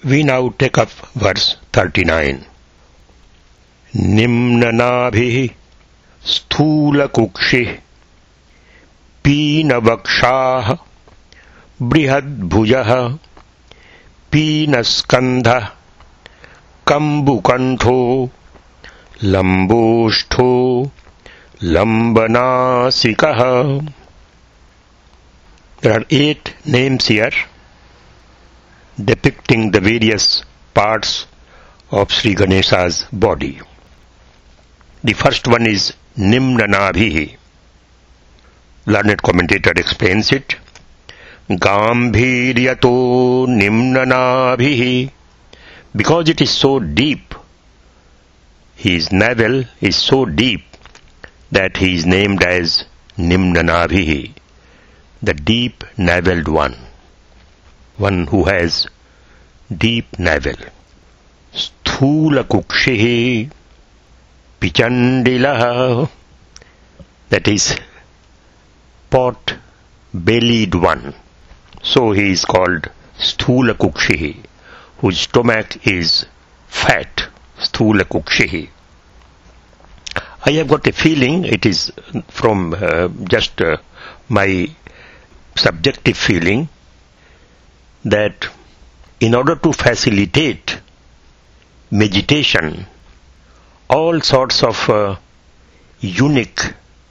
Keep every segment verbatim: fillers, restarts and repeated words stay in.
We now take up verse thirty-nine. Nimnanabhi sthulakukshi peenavakshah brihadbhujah peenaskandha kambukantho lamboஷ்ठो lambanāsikah. There are eight names here depicting the various parts of Sri Ganesha's body. The first one is Nimnanabhi. Learned commentator explains it. Gambhiryato Nimnanabhi. Because it is so deep, his navel is so deep that he is named as Nimnanabhi, the deep navelled one, one who has deep navel. Sthulakukshihi Pichandilaha, that is pot-bellied one. So he is called Sthulakukshihi, whose stomach is fat. Sthulakukshihi. I have got a feeling, it is from uh, just uh, my subjective feeling, that in order to facilitate meditation, all sorts of uh, unique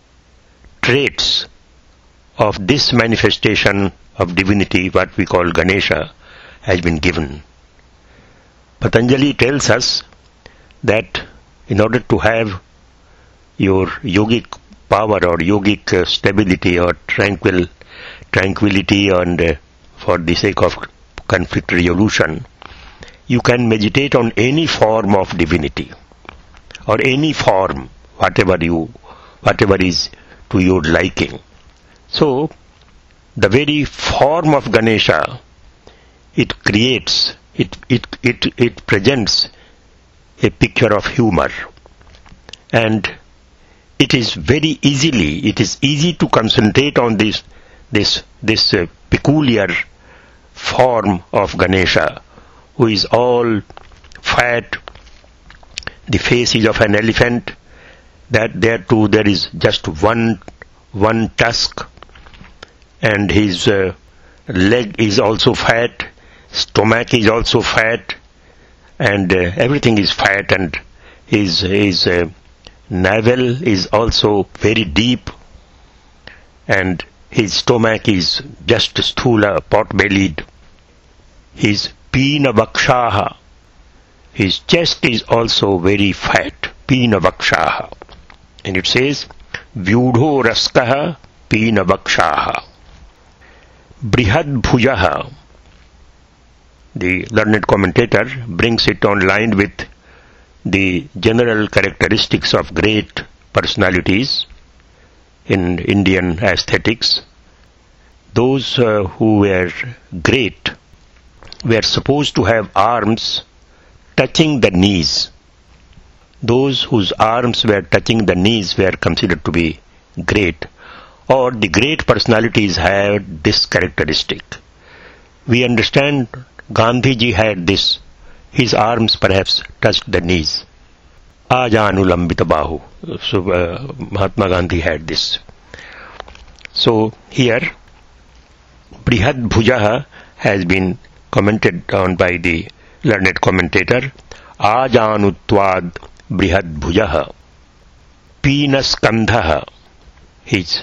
traits of this manifestation of divinity, what we call Ganesha, has been given. Patanjali tells us that in order to have your yogic power or yogic uh, stability or tranquil tranquility and uh, for the sake of conflict resolution, you can meditate on any form of divinity or any form, whatever you, whatever is to your liking. So, the very form of Ganesha, it creates, it, it, it, it presents a picture of humor. And it is very easily, it is easy to concentrate on this, this, this uh, peculiar form of Ganesha, who is all fat. The face is of an elephant, that there too there is just one, one tusk, and his uh, leg is also fat, stomach is also fat, and uh, everything is fat, and his, his uh, navel is also very deep, and his stomach is just sthula, pot-bellied. His peenavakshaha, his chest is also very fat, peenavakshaha. And it says, vyudho raskaha peenavakshaha. Brihadbhujaha. The learned commentator brings it on line with the general characteristics of great personalities in Indian aesthetics. Those uh, who were great were supposed to have arms touching the knees. Those whose arms were touching the knees were considered to be great, or the great personalities had this characteristic. We understand Gandhiji had this. His arms perhaps touched the knees. Ajanulambita bahu. So uh, Mahatma Gandhi had this. So here, Brihadbhujaha has been commented on by the learned commentator. Ajanutvad Brihadbhujaha. Peenaskandhaha. His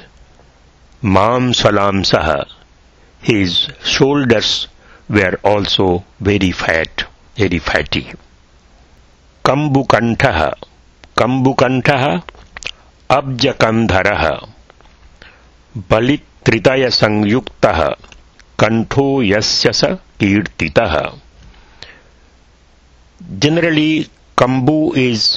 mamsalamsaha. His shoulders were also very fat, very fatty. Kambukantaha. Kambukantaha Abjakandharaha. Balitritaya sangyuktaha Kantho yasyasa kirtitaha. Generally, Kambu is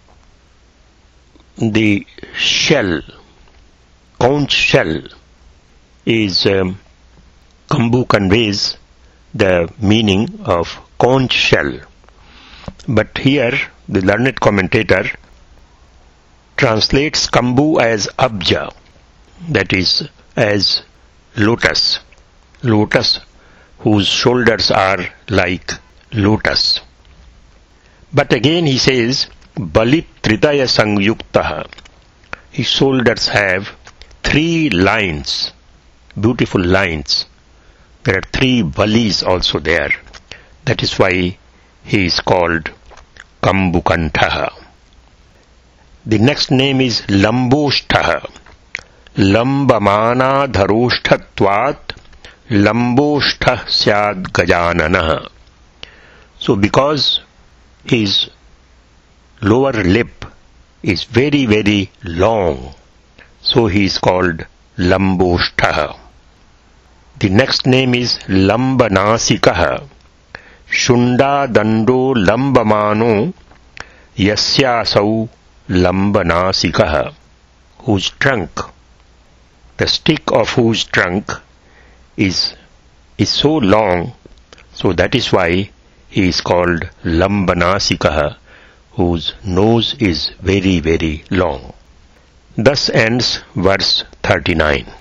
the shell, conch shell is, um, Kambu conveys the meaning of conch shell. But here, the learned commentator translates Kambu as Abja, that is, as lotus. Lotus whose shoulders are like lotus. But again he says, Balit Tritaya Sangyuktaha. His shoulders have three lines, beautiful lines. There are three balis also there. That is why he is called Kambukantaha. The next name is Lamboshthaha. Lambamana dharoshtatvat Lamboshtha syad gajananaha. So because his lower lip is very very long, so he is called Lamboshthaha. The next name is Lambanasikaha. Shunda dando lambamano yasyasau lambanasikaha. Whose trunk, the stick of whose trunk is, is so long, so that is why he is called Lambanasikaha, whose nose is very very long. Thus ends verse thirty-nine.